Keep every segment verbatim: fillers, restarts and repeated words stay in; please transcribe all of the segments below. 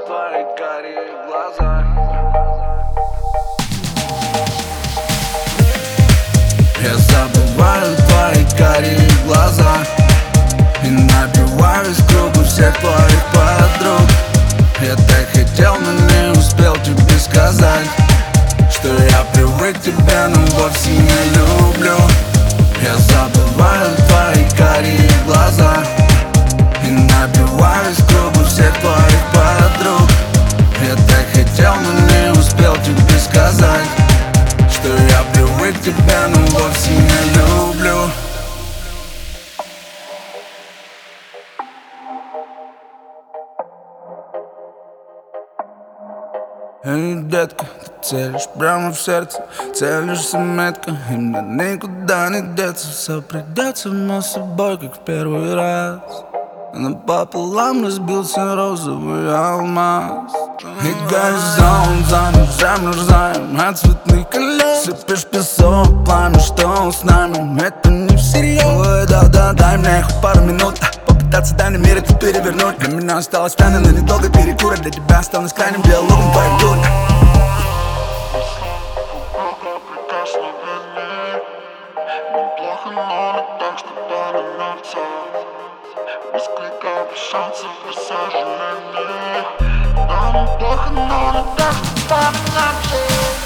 твои карие глаза. Я забываю твои карие глаза и напиваюсь в кругу всех твоих подруг. Я так хотел, но не успел тебе сказать, что я привык к тебе, но вовсе не люблю. Я забываю твои карие глаза и напиваюсь в кругу всех твоих подруг. Я так хотел, но не успел тебе сказать, что я привык к тебе, но вовсе не люблю. Эй, детка, ты целишь прямо в сердце, целишься метко, и мне никуда не деться. Все придется мы с собой, как в первый раз. Напополам разбился розовый алмаз, и горизонт замерзаем от цветных колес. Сыпешь песок, пламя, что с нами, это не всерьез. Ой, да-да, дай мне хоть пару минут попытаться тайный мир это перевернуть. Для меня осталось тайна, но недолго перекура. Для тебя осталось крайним диалогом твоих дур. Неплохо, но не так, что повернуться. Несколько шансов и сожалений. Но неплохо, но не так, что повернуться.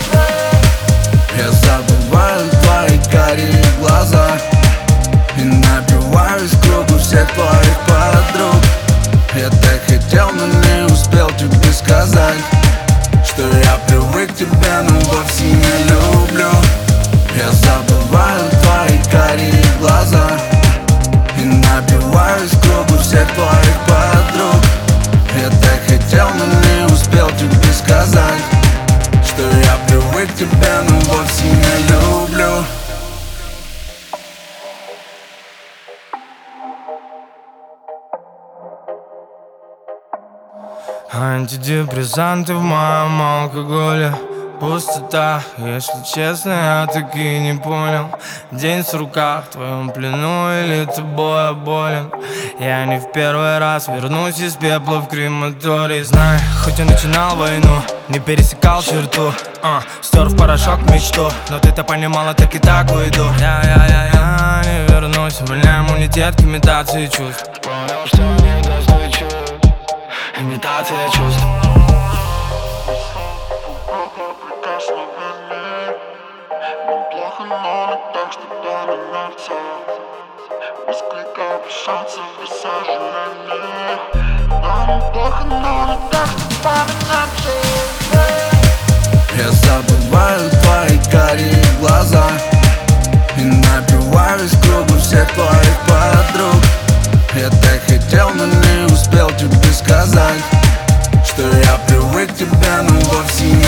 Я забываю твои карие глаза и напиваюсь в кругу всех твоих подруг. Я так хотел, но не успел тебе сказать, что я привык к тебе, но вовсе не люблю. Я забываю твои карие глаза и напиваюсь в кругу всех твоих подруг. Я так хотел, но не успел тебе сказать, что я привык к тебе, но вовсе не люблю. Антидепрессанты в моем алкоголе. Пустота, если честно, я так и не понял. День с рука в твоем плену или тобой болен. Я не в первый раз вернусь из пепла в крематорий. Знай, хоть я начинал войну, не пересекал черту, uh, стер в порошок мечту, но ты-то понимала, так и так уйду. Я-я-я-я не вернусь, у меня иммунитет к имитации чувств. Понял, что не достучу, имитация чувств. Неплохо, но не так, что повернуться. Несколько шансов и сожалений. Но неплохо, но не так, что повернуться. Я забываю твои карие глаза и напиваюсь в кругу всех твоих подруг. Я так хотел, но не успел тебе сказать, что я привык к тебе, но вовсе не